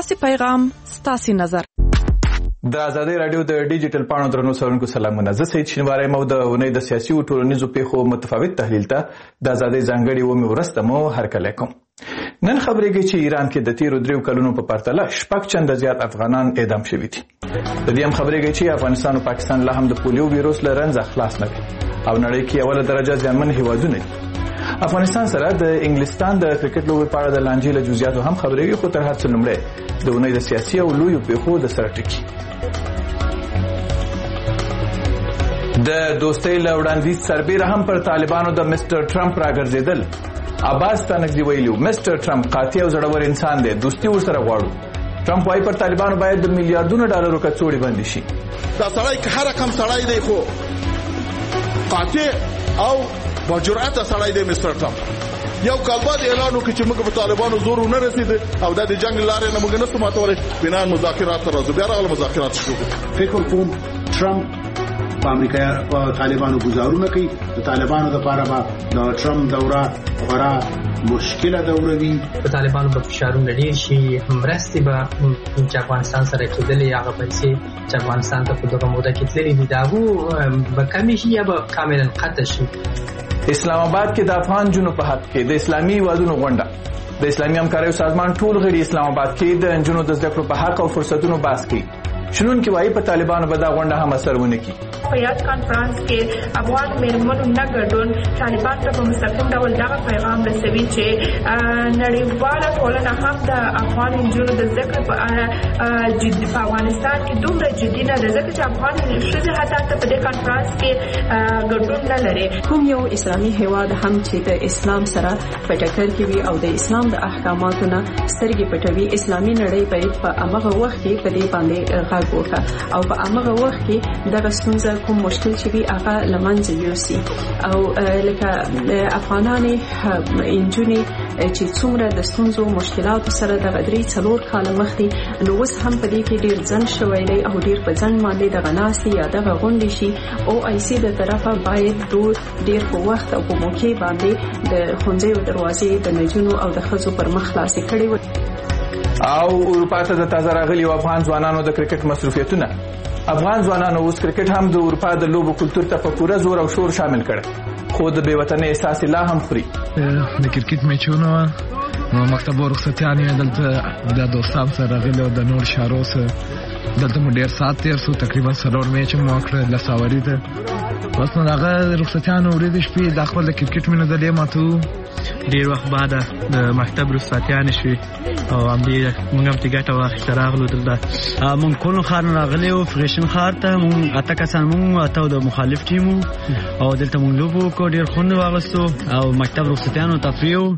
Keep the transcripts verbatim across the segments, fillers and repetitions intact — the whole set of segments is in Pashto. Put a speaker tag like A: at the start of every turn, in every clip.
A: ستاسو پیغام ستاسو نظر.
B: د ازادي رادیو د ډیجیټل پاڼو درنو سرونکو سلامونه. زه سید شینواری مو د اونۍ د سیاسي او ټولنیزو پیښو متفاوت تحلیل ته د ازادي ځانګړي و مې ورسته مو هرکلی کوم. نن خبرېږي چې ایران کې د تیرو دریو کلونو په پرتله شپږ چنده زیات افغانان اعدام شوي دي. د دې هم خبرېږي چې افغانستان او پاکستان لا هم د پولیو ویروس له رنځه خلاص نه دي او نړۍ کې اوله درجه زیانمن هیوادونه دي. افغانستان سره د انګلستان د کرکټ لوبې په اړه د لانجې له جزئیاتو هم خبرېږي، خو تر هر څه لومړی د اونۍ د سیاسي او لویو پیښو د سره ټکي. د دوستۍ له وړاندیز سربیره هم پر طالبانو د مستر ټرمپ راګرځېدل. عباس تانکزي ویلي مستر ټرمپ قاطع او زړور انسان دی، دوستي ورسره غواړو. ټرمپ وايي پر طالبانو باید د میلیارډونو ډالرو کڅوړې بندې شي.
C: دا سړی که هر رقم سړی دی خو قاطع او با جرأت سړی دی مستر ټرمپ. یو کال بعد اعلان وکړي چې موږ په طالبانو زور ونه رسېد او دا د جنګ لارې نه موږ نسو ماتولی، بنا مذاکرات ته راځو. بیا راغله مذاکرات شروع کړو.
D: فکر کوم ټرمپ په امریکا په طالبانو گزارونه کوي. د طالبانو لپاره به د ټرمپ دوره غوره مشکله دوره وي.
E: په طالبانو به فشارونه ډېر شي، مرستې به چې افغانستان سره کېدلې، هغه پیسې چې افغانستان ته په دغه موده کې تللې دي د هغو به کمې شي یا به کاملا قطع شي.
B: اسلام آباد کې د افغان جنو په حق کې د اسلامي هیوادونو غونډه. د اسلامي همکاریو سازمان ټول غړي اسلام آباد کې د نجونو د زده کړو په حق او فرصتونو بحث کوي. شنونکي وایي په طالبانو به دا غونډه هم اثر ونه کړي.
F: په یاد کانفرنس کې افغان میرمنو نه ګډون طالبان ته په مستقیم ډول دغه پیغام رسوي چې نړیواله ټولنه هم د افغان نجونو د زده کړې په اړه جدي په افغانستان کې دومره جدي نه ده، ځکه چې افغان ښځې حتی ته په دې کانفرنس کې ګډون نه لري.
G: کوم یو اسلامي هیواد هم چې د اسلام سره په ټکر کې وي او د اسلام د احکاماتو نه سترګې پټوي، اسلامي نړۍ باید په هغه وخت کې په دې باندې غږ وکړي او په هغه وخت کې دغه ستونزه کوم مشکل چې وي هغه له منځه یوسي. او لکه افغانانې نجونې چې څومره د ستونزو مشکلاتو سره دغه درې څلور کاله مخکې نو اوس هم په دې کې ډېر ځنډ شوی دی او ډېر په ځنډ باندې دغه ناستې یا دغه غونډې شي. او آی سی د طرفه باید ډېر په وخت او په موقع باندې د ښوونځیو دروازې د نجونو او د ښځو پر مخ خلاصې کړې وي.
B: او اروپا ته د تازه راغلیو افغان ځوانانو د کرکټ مصروفیتونه. افغان ځوانانو اوس کرکټ هم د اروپا د لوبو کلتور ته په پوره زور او شور شامل کړ، خو د بېوطنۍ احساس لا هم خوري.
H: د کرکټ میچونه نو مکتب ورخصتیانې دلته د دوستان سره راغلي او د نور شارو سره دلته مو ډېر ساعت تېر شو، تقریبا څلور میچ مو وکړه لساوري ته. بس نو هغه رخصتیانو ورځې شپې د خپل د کرکټ مینه دلې ماتو
E: ډېر وخت بعد د مکتب رخصتیانې شوې او همدې موږ هم ترې ګټه واخیسته راغلو دلته.
I: موږ کونړ ښار نه راغلي وو، فریشن ښار ته. موږ اته کسان موږ اته د مخالف ټیم وو او دلته موږ لوبه وکړو، ډېر خوند واخیستو او مکتب رخصتیانو تفریح وو.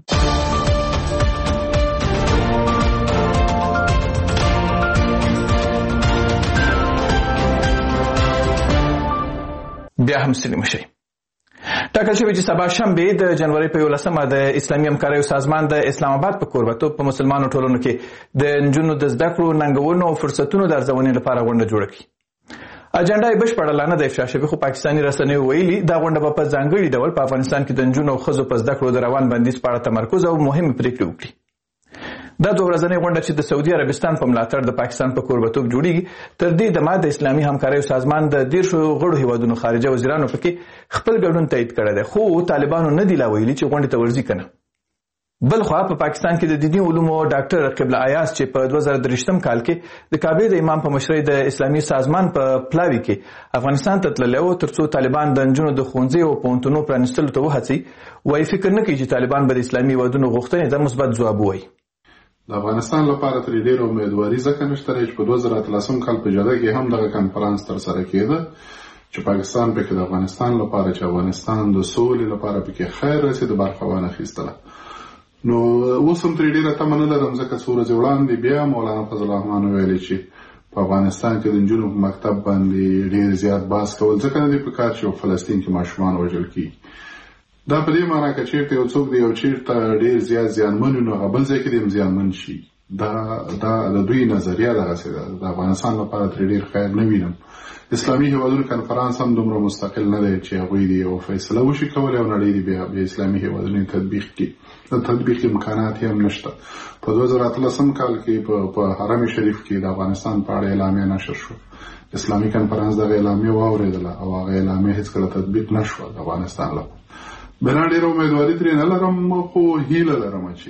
B: بیا هم ستړي مه شئ. ټاکل شوی چې سبا شنبې د جنوري په یولسمه د اسلامي همکاریو سازمان د اسلام آباد په کوربتوب په مسلمانو ټولنو کې د نجونو د زده کړو، ننګونو او فرصتونو د ارزونې لپاره غونډه جوړه کړي. اجنډا یې بشپړه لا نه ده افشا شوې، خو پاکستاني رسنیو ویلي دا غونډه به په ځانګړي ډول په افغانستان کې د نجونو او ښځو په زده کړو د روان بندیز په اړه تمرکز او مهمې پریکړې وکړي. دا دوه ورځنۍ غونډه چې د سعودي عربستان په ملاتړ د پاکستان په کوربتوب جوړیږي، تر دې دمه د اسلامي همکاریو سازمان د دیرشو غړو هیوادونو خارجه وزیرانو پکې خپل ګډون تایید کړی دی، خو طالبانو نه دي لا ویلي چې غونډې ته ورځي که نه. بل خوا په پاکستان کې د دیني علومو ډاکټر قبله ایاز چې په دوه زره درویشتم کال کې د کعبې د امام په مشرۍ د اسلامي سازمان په پلاوي کې افغانستان ته تللی و تر څو طالبان د نجونو د ښوونځیو او پوهنتونونو پرانیستلو ته وهڅوي، وایي فکر نه کوي چې طالبان به د اسلامي هیوادونو غوښتنې ته مثبت ځواب ووایي.
J: د افغانستان لپاره ترې ډېره امیدواري ځکه نشته چې په دوه زره اتلسم کال په جده کې هم دغه کنفرانس ترسره کېده چې پاکستان پکې د افغانستان لپاره چې افغانستان د سولې لپاره پکې خیر رسېد برخه وانخیستله. نو اوس هم ترې ډېره تمه نه لرم ځکه څو ورځې وړاندې بیا مولانا فضل الرحمن ویلي چې په افغانستان کې د نجونو په مکتب باندې ډېر زیات بحث کول ځکه نه دي پکار چې په فلسطین کې ماشومان وژل کېږي. دا په دې معنی که چېرته یو څوک دی یو چېرته ډېر زیات زیانمن وي نو هغه بل ځای کې دې هم زیانمن شي. دا دا د دوی نظریه دغسې ده. د افغانستان لپاره ترې ډېر خیر نه وینم. اسلامي هیوادونو کنفرانس هم دومره مستقل نه دی چې هغوی دې یوه فیصله وشي کولی او نړۍ دې بیا بیا اسلامي هیوادونو تطبیق کړي. د تطبیق امکانات یې هم نشته. په دوه زره اتلسم کال کې په حرم شریف کې د افغانستان په اړه اعلامیه نشر شو. اسلامي کنفرانس دغه اعلامیه واورېدله او هغه اعلامیه هېڅکله تطبیق نه شوه د افغانستان لپاره. بنا ډېره امیدواري ترې نه لرم، خو هیله لرم چې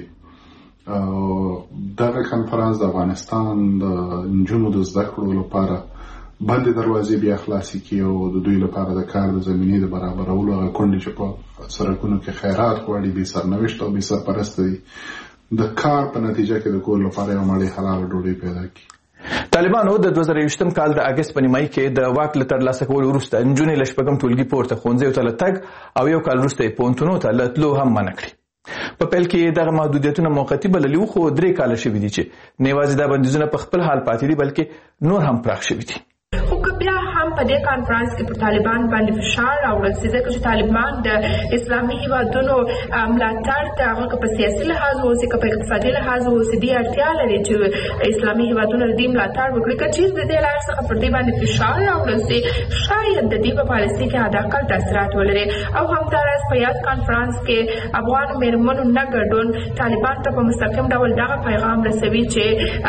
J: دغه کنفرانس د افغانستان د نجونو د زده کړو لپاره بندې دروازې بیا خلاصې کړي او د دوی لپاره د کار د زمینې د برابرولو هغه کونډې چې په سرکونو کې خیرات غواړي، بې سرنوشت او بې سرپرسته دي، د کار په نتیجه کې د کور لپاره یوه مړۍ حلاله ډوډۍ پیدا کړي.
B: طالبانو د دوه زره یوویشتم کال د اګست په نیمایي کې د واک له ترلاسه کولو وروسته نجونې له شپږم ټولګي پورته ښوونځیو ته له تګ او یو کال وروسته یې پوهنتونونو ته له تلو هم منع کړي. په پیل کې دغه محدودیتونه موقتي بللي وو، خو درې کاله شوي دي چې نه یوازې دا بندیزونه په خپل حال پاتې دي بلکې نور هم پراخ شوي دي.
F: خو که بیا هم په دې کانفرنس کې پر طالبان باندې فشار راوړل سي، ځکه چې طالبان د اسلامي هیوادونو ملاتړ ته هغه که په سیاسي لحاظ اوسي که په اقتصادي لحاظ اوسي دې اړتیا لري چې اسلامي هیوادونه د دې ملاتړ وکړي. که چیرې د دې لارې څخه پر دې باندې فشار راوړل سي، شاید د دې په پالیسۍ کې حداقل تاثیرات ولري. او همداراز په یاد کانفرنس کې افغان مېرمنو نه ګډون طالبان ته په مستقیم ډول دغه پیغام رسوي چې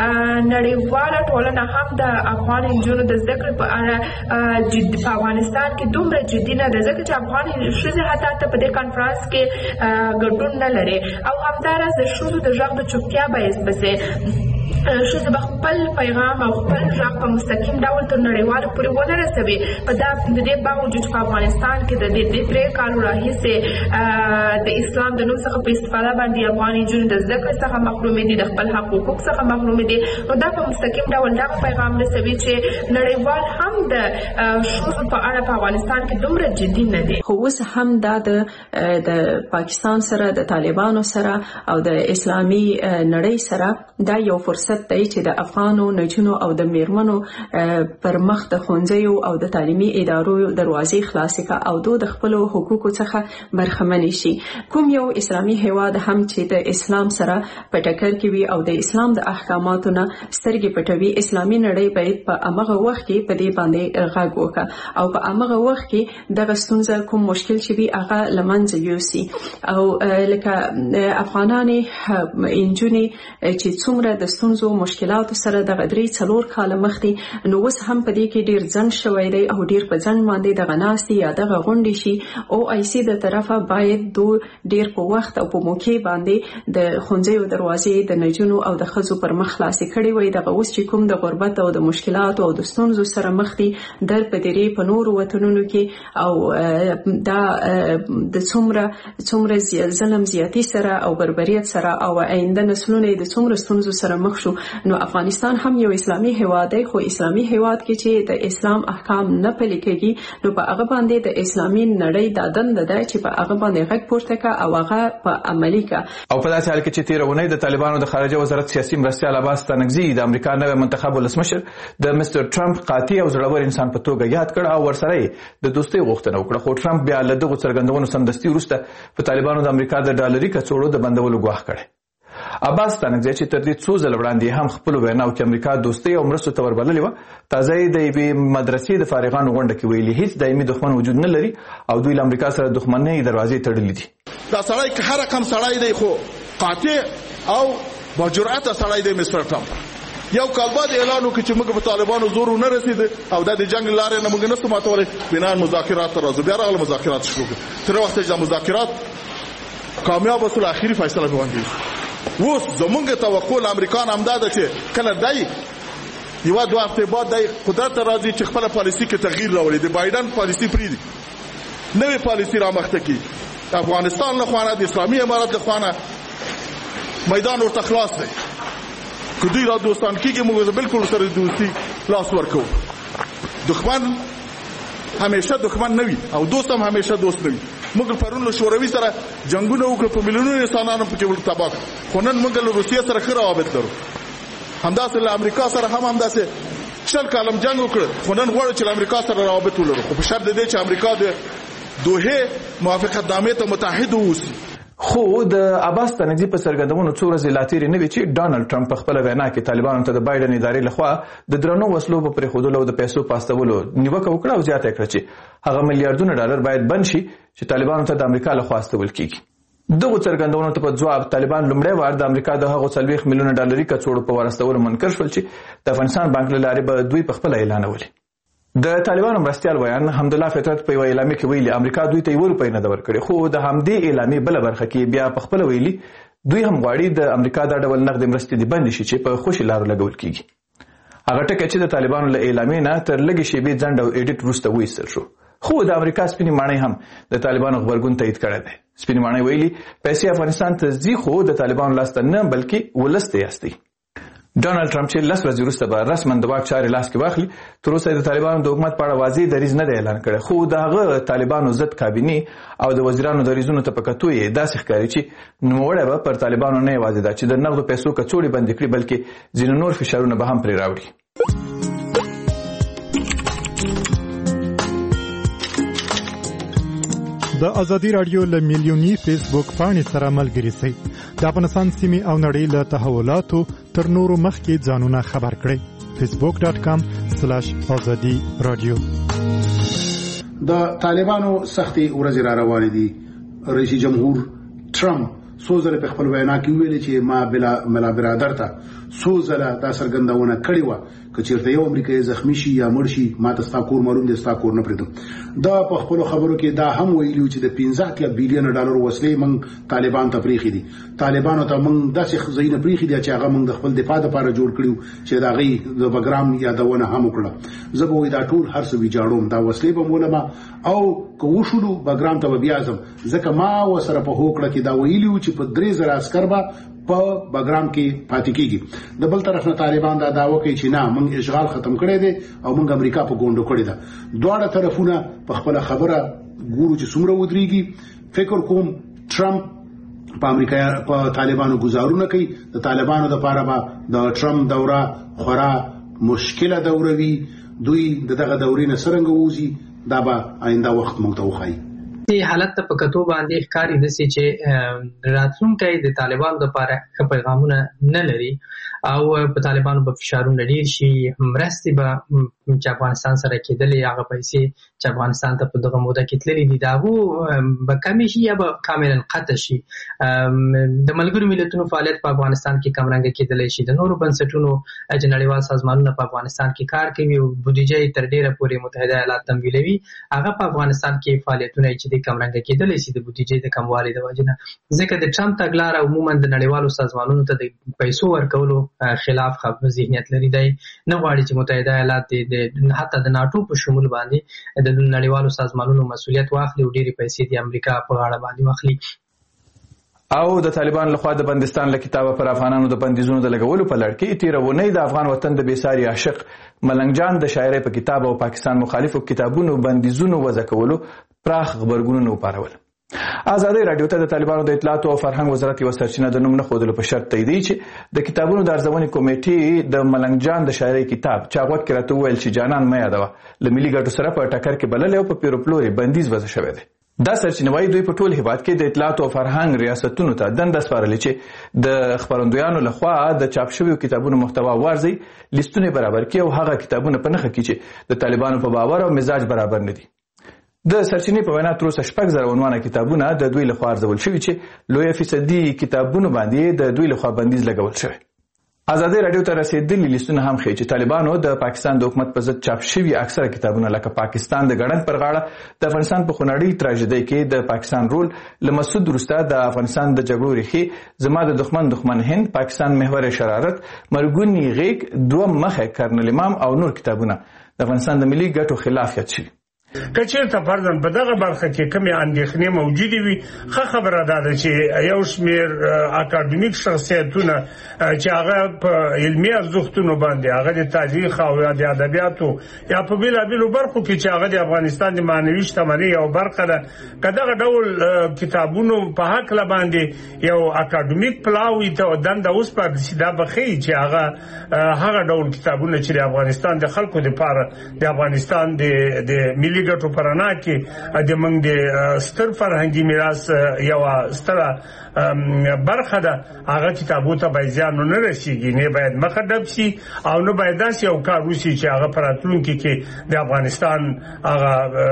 F: نړیواله ټولنه هم د افغان نجونو د زده کړې په اړه جدي په افغانستان کې دومره جدي نه ده، ځکه چې افغان ښځې حتی ته په دې کانفرنس کې ګډون نه لري. او همداراز د ښځو د غږ د چوپتیا باعث به سي ښځې به خپل پیغام او خپل غږ په مستقیم ډول تر نړیوالو پورې ونه رسوي. په دا د دې باوجود په افغانستان کې د دې درې کالو راهیسې د اسلام د نوم څخه په استفاده باندې افغان نجونې د زده کړې څخه محرومې دي، د خپل حقوقو څخه محرومې دي. نو دا په مستقیم ډول دغه پیغام رسوي چې نړیوال هم د ښځو په اړه په افغانستان کې دومره جدي نه دي.
G: خو اوس هم دا د پاکستان سره د طالبانو سره او د اسلامي نړۍ سره دا یو فرصت دی چې د افغانو نجونو او د میرمنو پر مخ د ښوونځیو او د تعلیمي ادارو دروازې خلاصې کړه او دوی د خپلو حقوقو څخه برخمنې شي. کوم یو اسلامي هیواد هم چې د اسلام سره په ټکر کې وي او د اسلام د احکاماتو نه سترګې پټوي، اسلامي نړۍ باید په همغه وخت کې په دې باندې غږ وکړي او په همغه وخت کې دغه ستونزه کوم مشکل چې وي هغه له منځه یوسي. او لکه افغانانې نجونې چې څومره د ستونزو مشکلاتو سره د غدري څلور کاله مخکې نو اوس هم په دې کې ډیر ځنډ شوی دی او ډیر په ځنډ باندې د غناستي یا د غونډې شي او آی سی د طرفه باید دو ډیر په وخت او په موقع باندې د ښوونځیو دروازې د نجونو او د ښځو پر مخ خلاصې کړي وي. دغه اوس چې کوم د غربت او د مشکلاتو او د ستونزو سره مخ دي در په دې په نورو وطنونو کې او دا د څومره څومره ظلم زیاتی سره او بربریت سره او آینده نسلونه د څومره ستونزو سره مخ شو. نو افغانستان هم یو اسلامي هیواد دی، خو اسلامي هیواد کې چې د اسلام احکام نه پلي کېږي نو په هغه باندې د اسلامي نړۍ د دنده ده چې په هغه باندې غږ پورته کا او هغه په عملي کا. او
B: په داسې حال کې چې تیر اونۍ د طالبانو د خارجه وزارت سیاسي مرستیال عباس ستانکزي د امریکا نوی منتخب ولسمشر د مستر ټرمپ قاطع او زړور انسان په توګه یاد کړ او ورسره د دوستۍ غوښتنه وکړه. خو ټرمپ بیا له دغو څرګندونو سمدستي وروسته په طالبانو د امریکا د ډالري کڅوړو د بندولو ګواښ کړی. عباس ستانکزي چې تر دې څو ځله وړاندې هم خپل ویناو کې امریکا دوستۍ او مرستو ته وربللې وه، تازه یې د یوې مدرسې د فارغانو غونډه کې ویلي هیڅ دایمي دښمن وجود نه لري او دوی له امریکا سره دښمنۍ دروازې تړلې دي.
C: دا سړی که هر رقم سړی دی خو قاطع او با جرأته سړی دی مستر ټرمپ. یو کال بعد اعلان وکړي چې موږ په طالبانو زور ونه رسید او دا د جنگ لارې نه موږ نسو ماتولی، بنان مذاکرات ته راځو. بیا راغله مذاکرات شروع کړو. تر وخته چې دا مذاکرات کامیاب وسول، اخري فیصله به باندې اوس زمونږ توقع له امریکا نه همدا ده چې کله دی یوه دوه هفتې بعد دی قدرت ته راځي چې خپله پالیسي کې تغییر راولي، د بایډن پالیسي پرېږدي، نوې پالیسي رامخته کړي. افغانستان له خوا نه د اسلامي امارت له خوا نه میدان ورته خلاص دی. که دوی را دوستان کېږي موږ بلکل سره دوستي لاس ورکوو. دښمن همیشه دښمن نه وي او دوست هم همیشه دوست نه وي. موږ پرون له شوروي سره جنګونه وکړو، په میلیونونو انسانانو پکې ورته تباه کړو، خو نن موږ له روسیې سره ښه روابط لرو. همداسې له امریکا سره هم همداسې شل کالم جنګ وکړو، خو نن غواړو چې له امریکا سره روابط ولرو، خو په شرط د دې چې امریکا د دوحې موافقتنامې ته متحد واوسي.
B: خو د عباس ستانکزي په څرګندونو څو ورځې لا تېرې نه وي چې ډانلډ ټرمپ په خپله وینا کې طالبانو ته د بایډن ادارې لخوا د درنو وسلو په پرېښودلو او د پیسو په استولو نیوکه وکړه او زیاته یې کړه چې هغه میلیارډونه ډالر باید بند شي چې طالبانو ته د امریکا لخوا استول کیږي. دغو څرګندونو ته په ځواب طالبان لومړی وار د امریکا د هغو څلوېښت میلیونه ډالري کڅوړو په ورستولو منکر شول چې د افغانستان بانک له لارې به دوی په خپله اعلانولي. د طالبانو مرستیال ویان حمدالله فطرت په یوه اعلامیه کې ویلي امریکا دوی ته یوه روپۍ نه ده ورکړې، خو د همدې اعلامیې بله برخه کې بیا په خپله ویلي دوی هم غواړي د امریکا دا ډول نغدې مرستې دې بندې شي چې په خوشي لارو لګول کیږي. هغه ټکی چې د طالبانو له اعلامیې نه تر لږې شېبې ځنډ او ایډیټ وروسته وایستل شو، خو د امریکا سپینې ماڼۍ هم د طالبانو غبرګون تایید کړی دی. سپینې ماڼۍ ویلي پیسې افغانستان ته ځي خو د طالبانو لاسته نه بلکې ولس ته یاستئ. ډانلډ ټرمپ چې لس ورځې وروسته به رسما د واک چارې لاس کې واخلي، تر اوسه د طالبانو د حکومت په اړه واضح دریځ نه دی اعلان کړی، خو د هغه طالبانو ضد کابینې او د وزیرانو دریځونو ته په کتو یې داسې ښکاري چې نوموړی به پر طالبانو نه یوازې دا چې د نغدو پیسو کڅوړې بندې کړي بلکې ځینې نور فشارونه به هم پرې راوړي.
K: د ازادي رادیو له میلیونی فیسبوک پاڼې سره ملګري شئ. د افغانستان سیمې او نړۍ له تحولاتو تر نورو مخکې ځانونه خبر کړئ. فیسبوک ډاٹ کام سلاش ازادي رادیو.
D: د طالبانو سختي ورځې را روانې دي. رئیس جمهور ټرمپ څو ځله په خپل وینا کې ویلي چې ما بلا ملا برادر ته څو ځله دا څرګندونه کړې وه که چېرته یو امریکایي زخمی شي یا مړ شي ما ته ستا کور معلوم دی، ستا کور نه پرېږدم. دا په خپلو خبرو کې دا هم ویلي و چې د پنځه اتیا بیلیونه ډالر وسلې موږ طالبانو ته پرېښي دي. طالبانو ته موږ داسې ځایونه پرېښي دي چې هغه موږ د خپل دفاع دپاره جوړ کړي وو چې د هغې د بګرام یادونه هم وکړه. زه به وایي دا ټول هر څه ویجاړوم، دا وسلې به مولمه او که وشولو بګرام ته به بیا ځم، ځکه ما ورسره په هوکړه کې دا ویلي وو چې په درې زره عسکر به په بګرام کې پاتې کیږي. د بل طرف نه طالبان دا دعوه کوي چې نه موږ اشغال ختم کړی دی او موږ امریکا په ګونډو کړی ده. دواړه طرفونه په خپله خبره ګورو چې څومره ودرېږي. فکر کوم ټرمپ په امریکا په طالبانو ګزارونه کوي. د طالبانو دپاره به د ټرمپ دوره خورا مشکله دوره وي. دوی د دغه دورې نه څرنګه ووځي دا به آینده وخت موږ ته وښایي.
E: دې حالت ته په کتو باندې ښکاري داسې چې راتلونکی د طالبانو دپاره ښه پیغامونه نه لري او په طالبانو به فشارونه ډېر شي. مرستې به چې افغانستان سره کېدلې، هغه پیسې چې افغانستان ته په دغه موده کې تللې دي د هغو به کمې شي یا به کاملا قطع شي. د ملګرو ملتونو فعالیت په افغانستان کې کمرنګه کېدلی شي. د نورو بنسټونو چې نړیوال سازمانونه په افغانستان کې کار کوي او بودیجه یې تر ډېره پورې متحده ایالات تمویلوي، هغه په افغانستان کې فعالیتونه چې د کمرنګه کېدلی شي د بودیجې د کموالي د وجې نه. ځکه د ټرمپ تګلاره عموما د نړیوالو سازمانونو ته د پیسو ورکولو خلاف ذهنیت لري. دی نه غواړي چې متحده ایالات د حتی د ناټو په شمول باندې د نړیوالو سازمانونو مسؤلیت واخلي او ډېرې پیسې د امریکا په غاړه باندې واخلي.
B: او د طالبان لخوا د بندستان له کتابه پر افغانانو د بندیزونو د لګولو په لړ کې تېره اونۍ د افغان وطن د بېساري عاشق ملنګ جان د شاعرۍ په کتاب او پاکستان مخالفو کتابونو بندیزونو وضع کولو پراخ غبرګونونه وپارول. ازادي رادیو ته د طالبانو د اطلاعاتو او فرهنګ وزارت یوه سرچینه د نوم نه ښودلو په شرط تاییدوي چې د کتابونو د ارزونې کمیټې د ملنګ جان د شاعرۍ کتاب چا غوږ کې راته وویل چې جانان مه یادوه له ملي ګټو سره په ټکر کې بللی او په پیرو پلور یې بندیز وضع شوی دی. دا سرچینه وایي دوی په ټول هیواد کې د اطلاعاتو او فرهنګ ریاستونو ته دنده سپارلې چې د خپرندویانو لخوا د چاپ شویو کتابونو محتوا وارزي، لیستونه برابر کړي او هغه کتابونه په نښه کړي چې د طالبانو په باور او مزاج برابر نه دي. د سرچینې په وینا تر اوسه شپږ زره عنوانه کتابونه د دوی لخوا ارزول شوي چې لویه فیصدي کتابونو باندې د دوی لخوا بندیز لګول شوی. ازادي رادیو ته رسېدلي لیستونه هم ښیي چې طالبانو د پاکستان د حکومت په ضد چاپ شوي اکثره کتابونه لکه پاکستان د ګړنګ پر غاړه، د افغانستان په خونړۍ تراژیدۍ کې د پاکستان رول، له مسعود وروسته د افغانستان د جګړو ریښې، زما د دښمن دښمن هند، پاکستان محور شرارت، مرګونی غیږ، دوه مخه کرنل امام او نور کتابونه د افغانستان د ملي ګټو خلاف یاد شوي.
L: که چېرته فرضاً په دغه برخه کې کومې اندېښنې موجودې وي، ښه خبره دا ده چې یو شمېر اکاډمیک شخصیتونه چې هغه په علمي ارزښتونو باندې، هغه د تاریخ او یا د ادبیاتو یا په بېلابېلو برخو کې چې هغه د افغانستان د معنوي شتمنۍ یو برخه ده، که دغه ډول کتابونو په هکله باندې یو اکاډمیک پلاوي ته دنده وسپارل شي، دا به ښیي چې هغه هغه ډول کتابونه چې د افغانستان د خلکو دپاره د افغانستان د ملي ملي ګټو په رڼا کې د موږ د ستر فرهنګي میراث یو ستره برخه ده هغه کتابو ته باید ځان نه رسیږي نه باید مخه ډب شي او نه باید داسې یو کار وشي چې هغه په راتلونکي کې د افغانستان هغه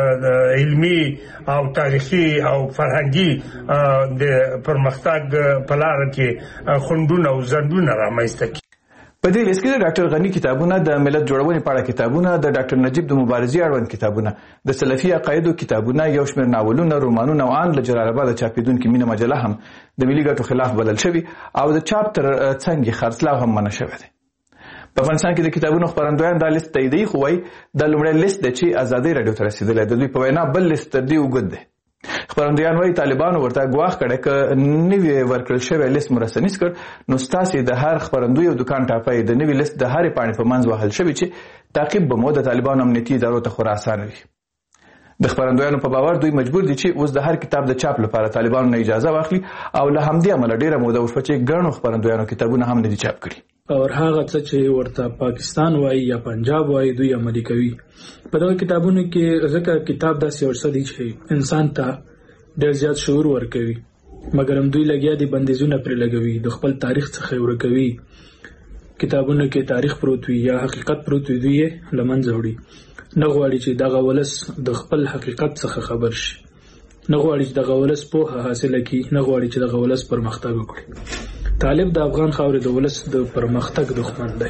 L: علمي او تاریخي او فرهنګي د پرمختګ په لار کې خنډونه او ځنډونه رامنځته کړي.
B: په دې لیست کې د ډاکټر غنی کتابونه، د ملت جوړونې په اړه کتابونه، د ډاکټر نجیب د مبارزې اړوند کتابونه، د سلفي عقایدو کتابونه، یو شمېر ناولونه، رومانونه او ان له جلال آباد چاپېدونکې مینه مجله هم د ملي ګټو خلاف بلل شوي او د چاپ تر څنګ خرڅلاو هم منع شوی دی. په افغانستان کې د کتابونو خپرندویان دا لیست تاییدوي، خو وایي دا لومړی لیست دی چې ازادۍ راډیو ته رسېدلی. د دوی په وینا بل لیست تر دې اوږد دی. خپرندویان وایي طالبانو ورته ګواښ کړی که نوی ورکړل شوی لیست مو رسنیز کړ نو ستاسې د هر خپرندوی او دکان ټاپی د نوي لیست د هرې پاڼې په منځ وهل شوي چې تعقیب به مو د طالبانو امنیتي ادارو ته خورا اسانه وي. د خپرندویانو په باور دوی مجبور دي چې اوس د هر کتاب د چاپ لپاره طالبانو نه اجازه واخلي او له همدې امله ډیره موده وشوه چې ګڼو خپرندویانو کتابونه هم نه دي چاپ کړي.
M: او هغه څه چې ورته پاکستان وایي یا پنجاب وایي دوی عملي کوي. په دغه کتابونو کې ځکه کتاب داسې ورڅه دی چې انسان ته ډېر زیات شعور ورکوي، مګر هم دوی لګیا دي بندیزونه پرې لګوي، د خپل تاریخ څخه یې ورکوي. کتابونو کې تاریخ پروت وي یا حقیقت پروت وي، دوی یې له منځه وړي. نه غواړي چې دغه ولس د خپل حقیقت څخه خبر شي، نه غواړي چې دغه ولس پوهه حاصله کړي، نه غواړي چې دغه ولس پرمختګ وکړي. طالب د افغان خاورې د ولس د پرمختګ دښمن دی.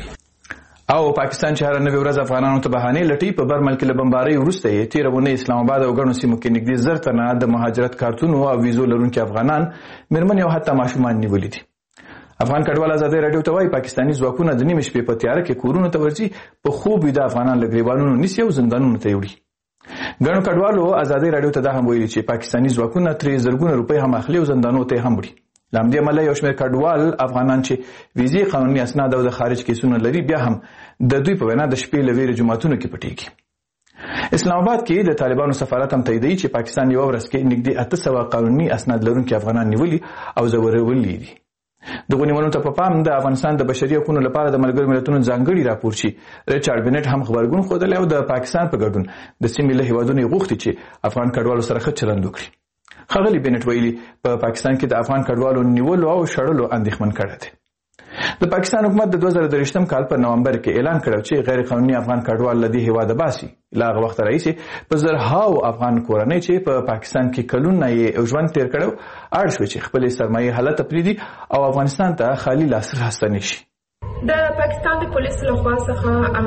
B: او پاکستان چې هر نوې ورځ افغانانو ته بهانې لټي، په برمل کې له بمبارۍ وروسته یې تېره اونۍ اسلام آباد او ګڼو سیمو کې نږدې زر تنه د مهاجرت کارتونو او ویزو لرونکي افغانان، مېرمنې او حتی ماشومان نیولي دي. افغان کډوال ازادۍ راډیو ته وایي پاکستاني ځواکونه د نیمې شپې په تیاره کې کورونو ته ورځي، په خوب ویده افغانان له ګریوانونو نیسي او زندانونو ته یې وړي. ګڼو کډوالو ازادۍ راډیو ته دا هم ویلي چې پاکستاني ځواکونه ترې زرګونه روپۍ هم اخلي او زندانونو ته یې هم وړي. له همدې امله یو شمېر کډوال افغانان چې ویزې، قانوني اسناد او د خارج کیسونه لري بیا هم د دوی په وینا د شپې له ویرې جوماتونو کې پټېږي. اسلام آباد کې د طالبانو سفارت هم تاییدوي چې پاکستان یوه ورځ کې نږدې اته سوه قانوني اسناد لرونکي افغانان نیولي او ځورولي دي. دغو نیولو ته په پام د افغانستان د بشري حقوقو لپاره د ملګرو ملتونو ځانګړي راپورچي ریچارډ بنټ هم خبرګون ښودلی او د پاکستان په ګډون د سیمې له هیوادونو یې غوښتي چې افغان کډوالو سره ښه چلند وکړي. ښاغلي بنټ ویلي په پاکستان کې د افغان کډوالو نیولو او شړلو اندېښمن کړی دی. د پاکستان حکومت د دوه زره درویشتم کال په نومبر کې اعلان کړی چې غیر قانوني افغان کډوال له دې هیواده باسي. له هغه وخته راهیسې په زرهاو افغان کورنۍ چې په پاکستان کې کلونه یې ژوند تېر کړی اړ شوې چې خپلې سرمایې هلته پرېږدي او افغانستان ته خالي لاس راستنې شي.
F: د پاکستان د پولیسو لخوا څخه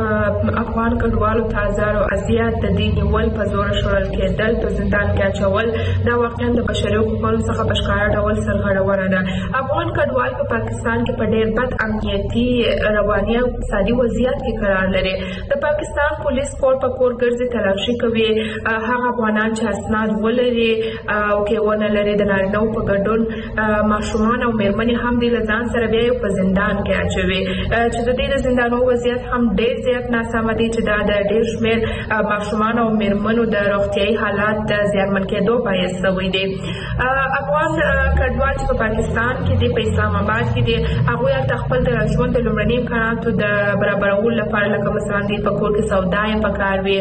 F: افغان کډوالو ته ازار او اذیت، د دې نیول، په زوره شړل کېدل، په زندان کې اچول دا واقعا د بشري حقوقو څخه په ښکاره ډول سرغړونه ده. افغان کډوال په پاکستان کې په ډېر بد امنیتي، رواني او اقتصادي وضعیت کې قرار لري. د پاکستان پولیس کور په کور ګرځي، تلاشي کوي هغه افغانان چې اسناد ولري او کې ونه لري. د نارینه‌و په ګډون ماشومان او مېرمنې هم دې له ځان سره بیا په زندان کې اچوي چې د دې د زندانو وضعیت هم ډېر زیات ناسمه دی چې دا د ډېر شمېر ماشومان او مېرمنو د روغتیایي حالات د زیانمن کېدو باعث شوی دی. افغان کډوال چې په پاکستان کې دي، په اسلام آباد کې دي، هغوی هلته خپل د ژوند د لومړني امکاناتو د برابرولو لپاره، لکه مثلا دوی په کور کې سودا یې پکار وي،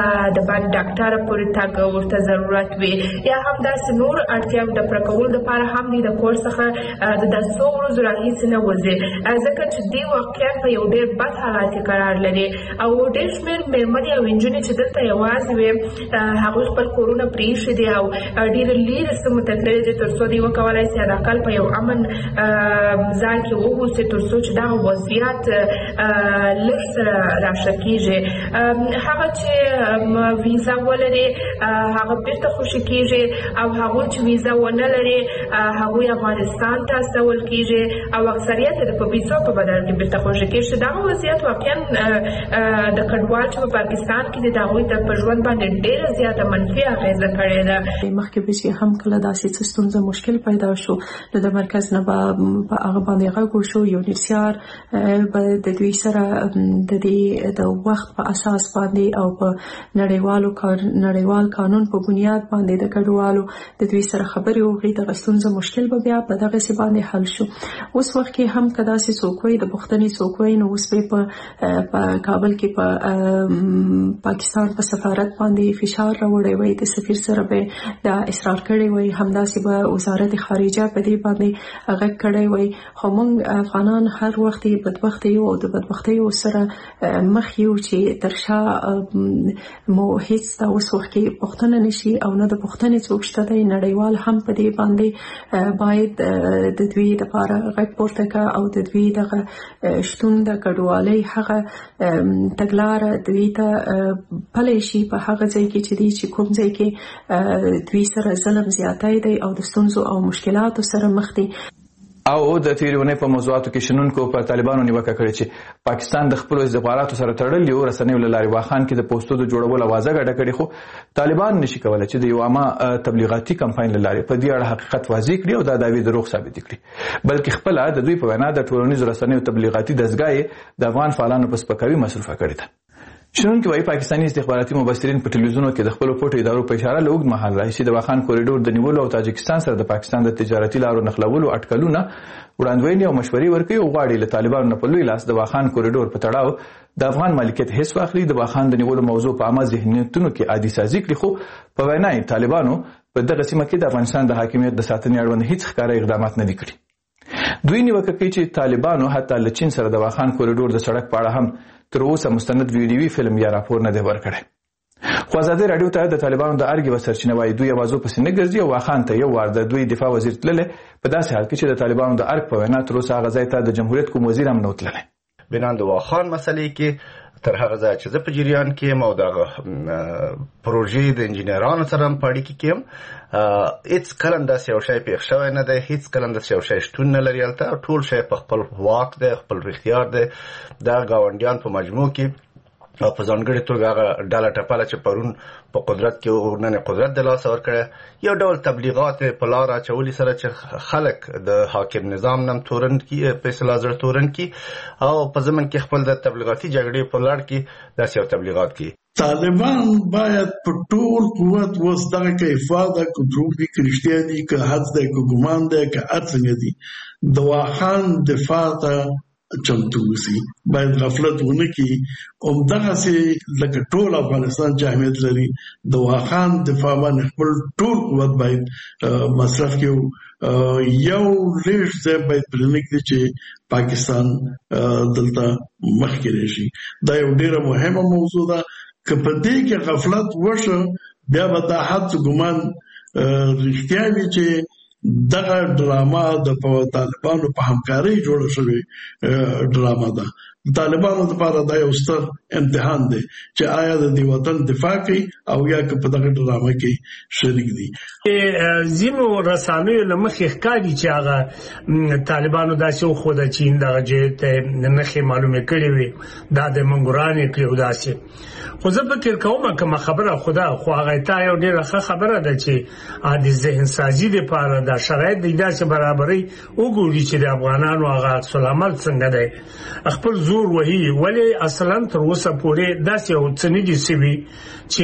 F: د باندې ډاکټره پورې تګ ورته ضرورت وي، یا هم داسې نور اړتیاوې د پوره کولو لپاره هم دوی د کور څخه د څو ورځو راهیسې نه وځي، ځکه چې دوی واقعا په یو ډېر بد حالات کې قرار لري. او ډېر شمېر مېرمنې او نجونې چې دلته یوازې وي، هغوی خپل کورونه پرېښي دي او ډېر لیرې سیمو ته تللي دي تر څو دوی وکولی شي حداقل په یو امن ځای کې واوسي، تر څو چې دغه وضعیت لږ سره راشه کېږي. هغه چې ویزا ولري هغه بېرته خوشي کېږي او هغوی چې ویزا ونه لري هغوی افغانستان ته استول کېږي او اکثریت یې د په ویزا په بدل کې بېرته خوشي کېږي. دغه وضعیت واقعا د کډوال چې په پاکستان کې دي د هغوی ته په ژوند باندې ډېره زیاته منفي اغېزه کړې ده.
G: مخکې به چې هم کله داسې څه ستونزه مشکل پیدا شو نو د مرکز نه به په هغه باندې غږ وشو، یونیسیار به د دوی سره د دې د وخت په اساس باندې او په نړیوالو نړیوال قانون په بنیاد باندې د کډوالو د دوی سره خبرې وکړي. دغه ستونزه مشکل به بیا په دغسې باندې حل شو. اوس وخت کې هم که داسې څوک وایي د پوښتنې څوک وایي نو اوس په کابل کې په پاکستان په سفارت باندې فشار راوړی وای د سفیر سره به دا اصرار کړی وای همداسې به وزارت خارجه په دې باندې غږ کړی وای خو موږ افغانان هر وخت بدبخت یو او د بدبختۍ سره مخ یو چې ترشا مو هیڅ دا اوس وخت کې پوښتنه نشي او نه د پوښتنې څوک شته دی نړیوال هم په دې باندې باید د دوی لپاره غږ پورته کړي او د دوی دغه شتون د کډوالۍ هغه تګلاره دوی ته پلی شي په هغه ځای کې چې دی چې کوم ځای کې دوی سره ظلم زیاتی دی او د ستونزو او مشکلاتو سره مخ دي.
B: او د تیریونې په موضوعاتو کې شنونکو په طالبانو نیوکه کړې چې پاکستان د خپلو استخباراتو سره تړلي او رسنیو له لارې واخان کې د پوسټو د جوړولو اوازه ګډه کړې خو طالبان نشي کولای چې د یو عامه تبلیغاتي کمپاین له لارې په دې اړه حقیقت واضح کړي او دا دعوی دروغ ثابت کړي بلکې خپل د دوی په وینا د ټولنیزو رسنیو تبلیغاتي دستګاه د افغان فعالانو په سپکاوي مصرفه کړې ده. شنونکي وايي پاکستاني استخباراتي مبصرین په ټلویزیونونو کې د خپل پټو ادارو په اشاره له اوږد مهال راهیسې د واخان کوریډور د نیولو او تاجکستان سره د پاکستان د تجارتي لارو نښلولو اټکلونه وړاندوینې او مشورې ورکوي او غواړي له طالبانو نه په لوی لاس د واخان کوریډور په تړاو د افغان مالکیت حص واخلي د واخان د نیولو موضوع په عامه ذهنیتونو کې عادي سازي کړي خو په وینا یې طالبانو په دغه سیمه کې د افغانستان د حاکمیت د ساتنې اړوند هیڅ ښکاره اقدامات نه دي کړي. دوی نیوکه کوي چې طالبانو حتی له چین سره د واخان کوریډور د سړک په اړه هم تر اوسه مستند ویډیوي فلم یا راپور نه دی ورکړی. خو ازادي راډیو ته د طالبانو د ارګ یوه سرچینه وایي دوی اوازو پسې نه ګرځي او واخان ته یو وار د دوی دفاع وزیر تللی په داسې حال کې چې د طالبانو د ارګ په وینا تر اوسه هغه ځای ته د جمهوریت کوم وزیر هم نه و تللی.
N: بنا د واخان مسلې کې تر هغه ځای چې زه په جریان کې یم او دغه پروژې د انجینرانو سره هم په اړیکه کې یم هېڅ کله هم داسې یو شی پېښ شوی نه دی هېڅ کله هم داسې یو شی شتون نه لري هلته ټول شی په خپل واک دی خپل اختیار دی دغه ګاونډیان په مجموع کې او په ځانګړې توګه هغه ډله ټپله چې پرون په قدرت کې نن قدرت د لاسه ورکړی یو ډول تبلیغات په لار اچولي سره چې خلک د حاکم نظام نم تورن کی په اصطلاح زړه تورن کی او په ځمن کې خپل د تبلیغاتي جګړې په لړ کې داسې یو تبلیغات کوي.
O: طالبان باید په ټول قوت وس دغه کې افاده کو دروغ دي کرشتیا دي که حد دی که ګمان دی که څنګه دي د واخان دفاع ته چمتو وسی باید غفلت ونه کی اوم دغه سي لکه ټول افغانستان چې اهمیت لري د واخان دفاع باندې خپل ټول قوت باید مصرف کیو یو لیش ځای باید پرنګ دي چې پاکستان دلته مخکې راشي دا یو ډیره مهمه موضوع ده که په دې کې غفلت وشو بیا به دا حد ګمان رښتیا وي چې دغه ډراما د طالبانو په همکارۍ جوړه شوې ډراما ده. طالبانو لپاره دا یو ستر امتحان دی چې آیا د دې وطن دفاع کوي او یا که په دغه ډراما کې شریک دي.
L: ځینو رسنیو له مخې ښکاري چې هغه طالبانو داسې وښوده چې دغه جهت ته نښې معلومې کړې وي دا د منګورانې کړي او داسې خو زه فکر کوم کومه خبره خدا خو هغه ته یو ډېره ښه خبره ده چې د ذهن سازي لپاره دا شرایط د داسې برابرۍ وګوري چې د افغانانو هغه عکس العمل څنګه دی خپل زور وهي ولې اصلا تر اوسه پورې داسې یو څه نه دي سوي چې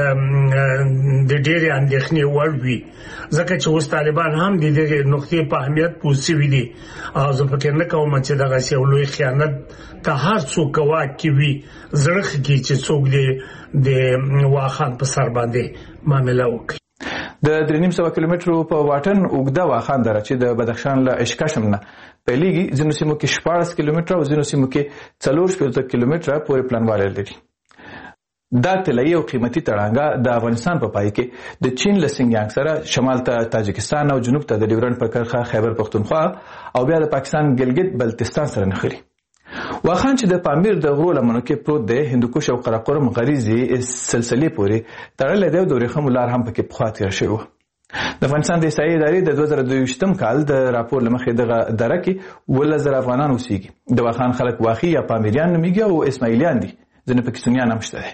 L: د ډېرې اندېښنې وړ وي ځکه چې اوس طالبان هم د دې نقطې په اهمیت پوه سوي دي او زه فکر نه کوم چې دغسې یو لوی خیانت که هر څوک ګواښ کې وي زړه ښه کړي چې څوک د واخان په سر باندې معامله وکړي.
B: د درې نیم سوه کیلومترو په واټن اوږده واخان دره چې د بدخشان له اشکشم نه پیلېږي ځینو سیمو کې شپاړس کیلومتره او ځینو سیمو کې څلور شپېته کیلومتره پورې پلانوالی لري. دا طلایي او قیمتي تړانګه د افغانستان په پای کې د چین له سینګیانګ سره شمال ته تاجکستان او جنوب ته د ډیورنډ په کرښه خیبر پښتونخوا او بیا د پاکستان ګلګت بلتستان سره نښلي. واخان چې د پامیر د غرو لمنو کې پروت دی هندوکش او قراقرم غریزي سلسلې پورې تړلی دی او د ورېښمو لار هم پکې پخوا تېره شوې وه. د افغانستان د احصایې ادارې د دوه زره دویشتم کال د راپور له مخې دغه دره کې اوولس زره افغانان اوسېږي. د واخان خلک واخي یا پامیریان نومیږي او اسماعیلیان دي ځینې پکې سنیان هم شته دی.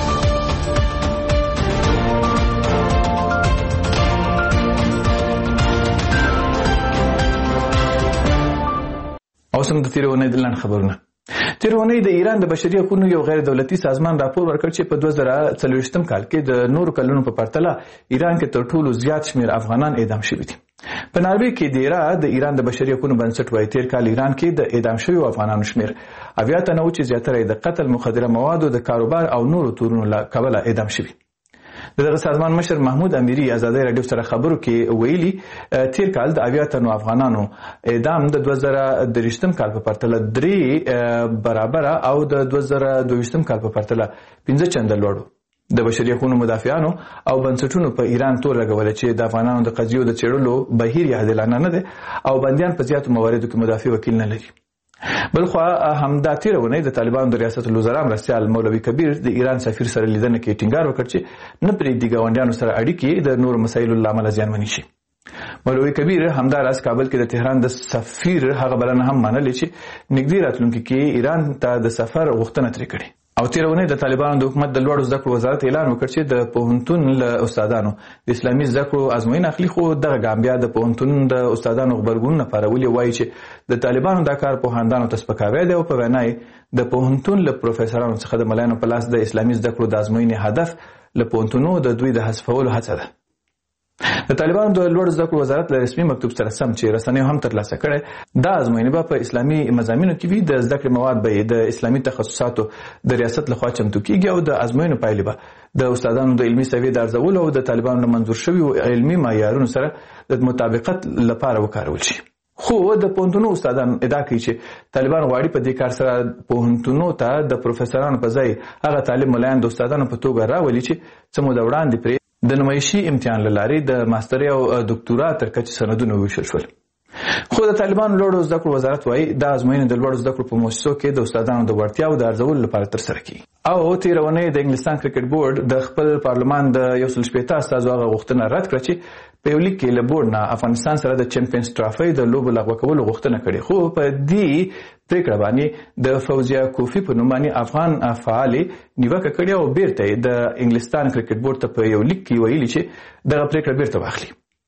B: اوس هم د تېرې اونۍ د لنډ خبرونه. تېره اونۍ د ایران د بشري حقوقو یو غیر دولتي سازمان راپور ورکړ چې په دوه زره څلوېښتم کال کې د نورو کلونو په پرتله ایران کې تر ټولو زیات شمېر افغانان اعدام شوي دي. په ناروې کې دیره د ایران د بشري حقوقو بنسټ وايي تیر کال ایران کې د اعدام شویو افغانانو شمیر اویا تنه و چې زیاتره د قتل، مخدره موادو د کاروبار او نورو تورونو له کبله اعدام شوي. دغه سازمان مشر محمود امیری ازادي رادیو سره خبرو کې ویلي تیر کال د اویا تنو افغانانو اعدام د دوه زره دریشتم کال په پرتله درې برابر او د دوه زره دویشتم کال په پرتله پنځه چنده لوړ. د بشري حقوقو مدافعانو او بنسټونو په ایران تور لګول چې د افغانانو د قضیو د چېړلو بهیر یې عادلانه نه دی او بندیان په زیاتو مواردو کې مدافع وکیل نه لري. بلخوا همدا تیره ونې د طالبانو د ریاست الوزرا مرستیال مولوي کبیر د ایران سفیر سره لیدنه کې ټینګار وکړ چې نه پرېږدي ګاونډیانو سره اړیکې د نورو مسایلو له امله زیانمنې شي. مولوي کبیر همداراز کابل کې د تهران د سفیر هغه بلنه هم منلې چې نږدې راتلونکي کې ایران ته د سفر غوښتنه ترې کړې. او تیر ونې د طالبانو د حکومت د لوړو زده کړو وزارت اعلان وکړ چې د پوهنتون له استادانو د اسلامي زده کړو ازموینه اخلي، خو دغه ګام بیا د پوهنتون د استادانو غبرګونونه پارولي وایي چې د طالبانو دا کار پوهاندانو ته سپکاوی دی او په وینا یې د پوهنتون له پروفیسورانو څخه د ملایانو په لاس د اسلامي زده کړو د ازموینې هدف له پوهنتونو د دوی د حذفولو هڅه ده. د طالبانو د لوړ زده کړو وزارت له رسمي مکتوب سره سم چې رسنیو هم ترلاسه کړی دا ازموینې به په اسلامي مضامینو کې وي. د زده کړې مواد به د اسلامي تخصصاتو د ریاست لخوا چمتو کیږي او د ازموینو پایلې به د استادانو د علمي سویې د ارزولو او د طالبانو له منظور شویو علمي معیارونو سره د مطابقت لپاره وکارول شي. خو د پوهنتونو استادان ادعا کوي چې طالبان غواړي په دې کار سره پوهنتونو ته د پروفیسورانو په ځای هغه طالب ملایان د استادانو په توګه راولي چې څه موده وړاندې پرې د نمایشي امتحان له لارې د ماسترۍ او دکتورا تر کچې سندونه وویشل شول. خو د طالبانو لوړو زده کړو وزارت وایي دا ازموینې د لوړو زده کړو په مؤسسو کې د استادانو د وړتیاو د ارزولو لپاره ترسره کیږي. او تېره اونۍ د انګلستان کرکټ بورډ د خپل پارلمان د یو سل شپېته استازو هغه غوښتنه رد کړه چې په یو لیک کې له بورډ نه افغانستان سره د چمپیونز ټرافۍ د لوبو لغوه کولو غوښتنه کړې، خو په دې پریکړه باندې د فوزیه کوفی په نوم باندې افغان فعالې نیوکه کړې او بیرته د انګلستان کرکټ بورډ ته په یو لیک کې ویلي چې دغه پریکړه بیرته واخلي.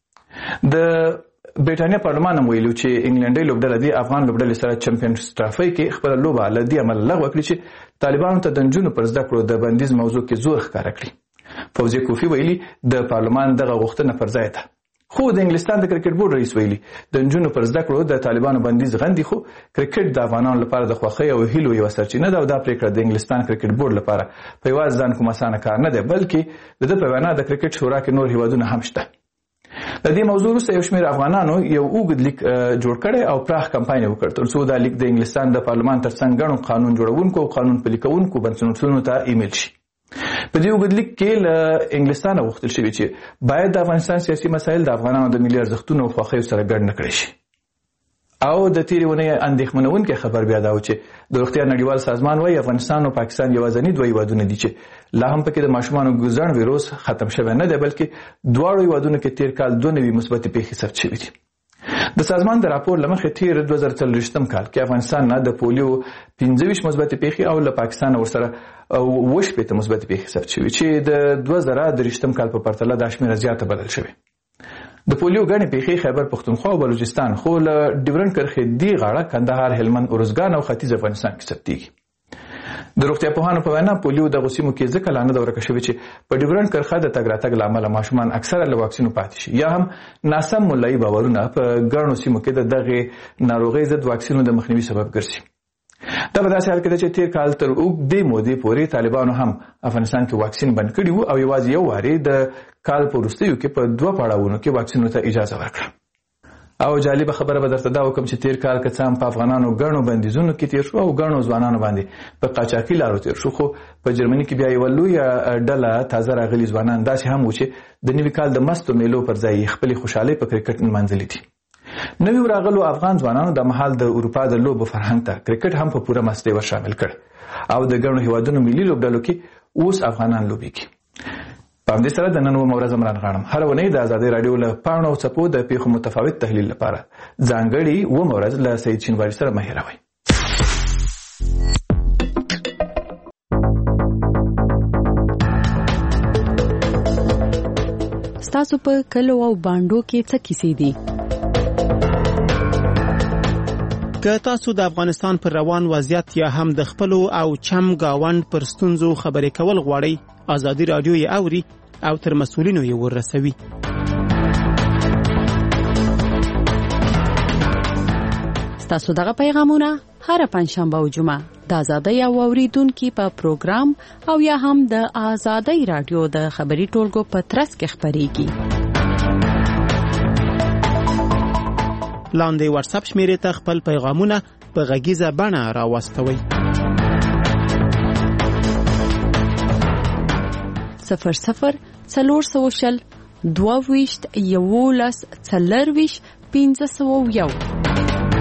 B: د برېټانیا پارلمان هم ویلو چې انګلنډي لوبډله د افغان لوبډلې سره چمپیونز ټرافۍ کې خپله لوبه له دې امله لغوه کړي چې طالبانو ته د نجونو پر زده کړو د بندیز موضوع کې زور ښکاره کړي. فوزیه کوفی ویلي د پارلمان دغه غوښتنه پر ځای ده. خو د انګلستان د کرکټ بورډ رئیس ویلي د نجونو پر زده کړو د طالبانو بندیز غندي، خو کرکټ د افغانانو لپاره د خوښۍ او هیلو یوه سرچینه ده او دا پریکړه د انګلستان کرکټ بورډ لپاره په یوازې ځان کوم اسانه کار نه دی، بلکې د ده په وینا د کرکټ شورا کې نور هیوادونه هم شته. د دې موضوع وروسته یو شمېر افغانانو یو اوږد لیک جوړ کړی او پراخ کمپاین یې وکړ تر څو دا لیک د انګلستان د پارلمان ترڅنګ ګڼو قانون جوړونکو او قانون پلي کوونکو بنسټونو ته ایمیل شي. په دې اوږد لیک کې له انګلستانه غوښتل شوي چې باید د افغانستان سیاسي مسایل د افغانانو د ملي ارزښتونو او خوښیو سره ګډ نه کړی شي. او د تېرې اونۍ اندېښمنونکی خبر بیا دا و چې د روغتیا نړیوال سازمان وایي افغانستان او پاکستان یوازیني دوه هیوادونه دي چې لا هم پکې د ماشومانو ګوزڼ ویروس ختم شوی نه دی، بلکې دواړو هیوادونو کې تېر کال دوه نوي مثبتې پیښې ثبت شوي دي. د سازمان د راپور له مخې تېر دوه زره څلوېښتم کال کې افغانستان نه د پولیو پنځه ویشت مثبتې پیښې او له پاکستان ورسره اووه شپېته مثبتې پیښې ثبت شوي چې د دوه زره دېرشتم کال په پرتله دا شمېره زیاته بلل شوې. د پولیو ګڼې پیښې خیبر پښتونخوا او بلوچستان، خو له ډیورنډ کرښې دې غاړه کندهار، هلمند، ارزګان او ختیځ افغانستان کې ثبتېږي. د روغتیا پوهانو په وینا پولیو دغو سیمو کې ځکه لا نه ده ورکه شوې چې په ډیورنډ کرښه د تګ راتګ له امله ماشومان اکثره له واکسینو پاتې شي، یا هم ناسم ملایي باورونه په ګڼو سیمو کې د دغې ناروغۍ ضد واکسینو د مخنیوي سبب ګرځي. دا په داسې حال کې ده چې تېر کال تر اوږدې مودې پورې طالبانو هم افغانستان کې واکسین بند کړي وو او یوازې یو وارې د کال په وروستیو کې په دوه پړاوونو کې واکسینو ته اجازه ورکړه. او جالبه خبره به درته دا وکړم چې تېر کال که څه هم په افغانانو ګڼو بندیزونو کې تېر شو او ګڼو ځوانانو باندې په قاچاقي لارو تېر شو، خو په جرمني کې بیا یوه لویه ډله تازه راغلي ځوانان داسې هم و چې د نوي کال د مستو میلو پر ځای خپلې خوشحالۍ په کرکټ نمانځلې دي. نوي راغلو افغان ځوانانو د مهال د اروپا د لوبو فرهنګ ته کرکټ هم په پوره مستۍ ور شامل کړ او د ګڼو هیوادونو ملي لوبډلو کې اوس افغانان لوبېږي. په همدې سره د نن اومه ورځ عمران غاړم هره اونۍ د ازادۍ راډیو له پاڼو او څپو د پیښو متفاوت تحلیل لپاره ځانګړې اومه ورځ له سید شینواري سره مه هېروئ.
G: ستاسو په کلو او بانډو کې څه کیسې دي؟
P: که تاسو د افغانستان پر روان وضعیت یا هم د خپلو او چم گاوند پر ستونزو خبرې کول غواړئ، ازادي راډیو یې اوري او تر مسؤلینو یې ورسوي.
G: تاسو دغه پیغامونه هر پنځشنبه او جمعه د آزادۍ او اوریدونکو په پروګرام او یا هم د آزادۍ رادیو د خبري ټولګو په ترڅ کې خبريږي. لاندې واتس اپ شمیرې ته خپل پیغامونه په غږیزه بڼه راوستوئ. صفر صفر څلور سوه شل دوه ویشت یولس څلور ویشت پنځه سوه یو